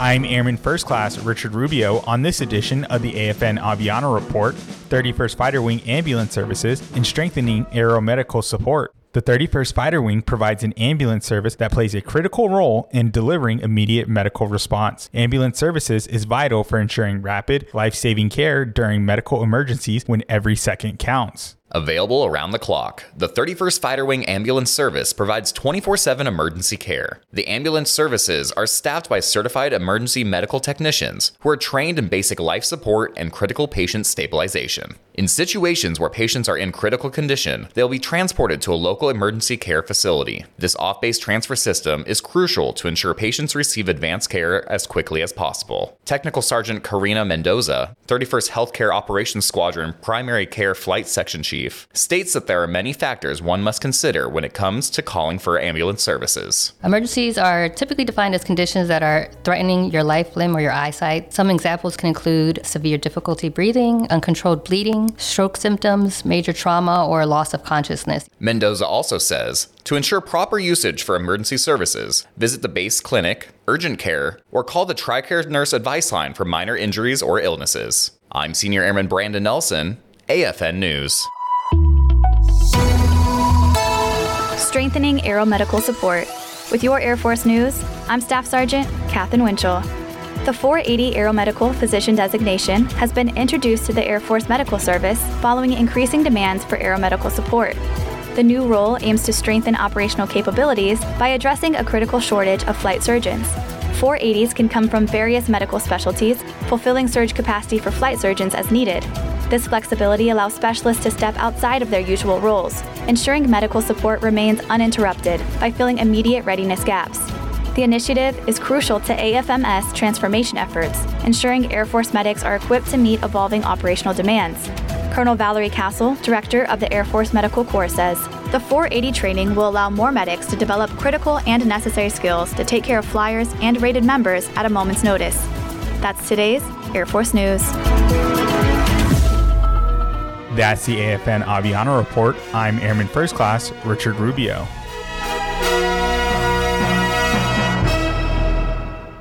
I'm Airman First Class Richard Rubio on this edition of the AFN Aviano Report, 31st Fighter Wing Ambulance Services and Strengthening Aeromedical Support. The 31st Fighter Wing provides an ambulance service that plays a critical role in delivering immediate medical response. Ambulance services is vital for ensuring rapid, life-saving care during medical emergencies when every second counts. Available around the clock, the 31st Fighter Wing Ambulance Service provides 24/7 emergency care. The ambulance services are staffed by certified emergency medical technicians who are trained in basic life support and critical patient stabilization. In situations where patients are in critical condition, they'll be transported to a local emergency care facility. This off-base transfer system is crucial to ensure patients receive advanced care as quickly as possible. Technical Sergeant Karina Mendoza, 31st Healthcare Operations Squadron Primary Care Flight Section Chief, states that there are many factors one must consider when it comes to calling for ambulance services. Emergencies are typically defined as conditions that are threatening your life, limb, or your eyesight. Some examples can include severe difficulty breathing, uncontrolled bleeding, stroke symptoms, major trauma, or loss of consciousness. Mendoza also says, to ensure proper usage for emergency services, visit the base clinic, urgent care, or call the TRICARE Nurse Advice Line for minor injuries or illnesses. I'm Senior Airman Brandon Nelson, AFN News. Strengthening aeromedical support. With your Air Force News, I'm Staff Sergeant Katherine Winchell. The 480 Aeromedical Physician designation has been introduced to the Air Force Medical Service following increasing demands for aeromedical support. The new role aims to strengthen operational capabilities by addressing a critical shortage of flight surgeons. 480s can come from various medical specialties, fulfilling surge capacity for flight surgeons as needed. This flexibility allows specialists to step outside of their usual roles, ensuring medical support remains uninterrupted by filling immediate readiness gaps. The initiative is crucial to AFMS transformation efforts, ensuring Air Force medics are equipped to meet evolving operational demands. Colonel Valerie Castle, Director of the Air Force Medical Corps, says, the 480 training will allow more medics to develop critical and necessary skills to take care of flyers and rated members at a moment's notice. That's today's Air Force News. That's the AFN Aviano Report. I'm Airman First Class Richard Rubio.